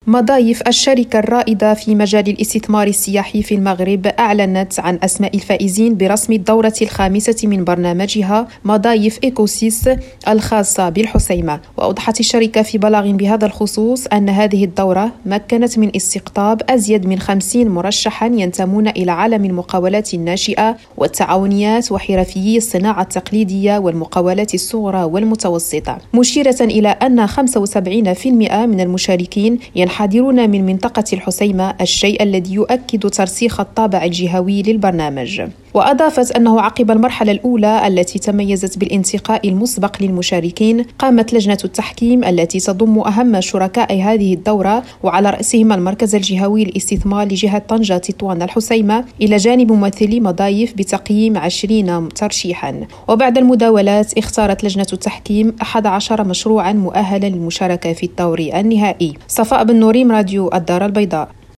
مضايف الشركة الرائدة في مجال الاستثمار السياحي في المغرب أعلنت عن أسماء الفائزين برسم الدورة الخامسة من برنامجها مضايف إيكوسيس الخاصة بالحسيمة. وأوضحت الشركة في بلاغ بهذا الخصوص أن هذه الدورة مكنت من استقطاب أزيد من 50 مرشحا ينتمون إلى عالم المقاولات الناشئة والتعاونيات وحرفيي الصناعة التقليدية والمقاولات الصغرى والمتوسطة، مشيرة إلى أن 75% من المشاركين ينحدرون من منطقة الحسيمة، الشيء الذي يؤكد ترسيخ الطابع الجهوي للبرنامج. وأضافت أنه عقب المرحلة الأولى التي تميزت بالانتقاء المسبق للمشاركين، قامت لجنة التحكيم التي تضم أهم شركاء هذه الدورة وعلى رأسهم المركز الجهوي للاستثمار لجهة طنجة تطوان الحسيمة إلى جانب ممثلي مضايف بتقييم 20 ترشيحا. وبعد المداولات اختارت لجنة التحكيم 11 مشروعا مؤهلا للمشاركة في الدور النهائي. صفاء بن نوريم، راديو الدار البيضاء.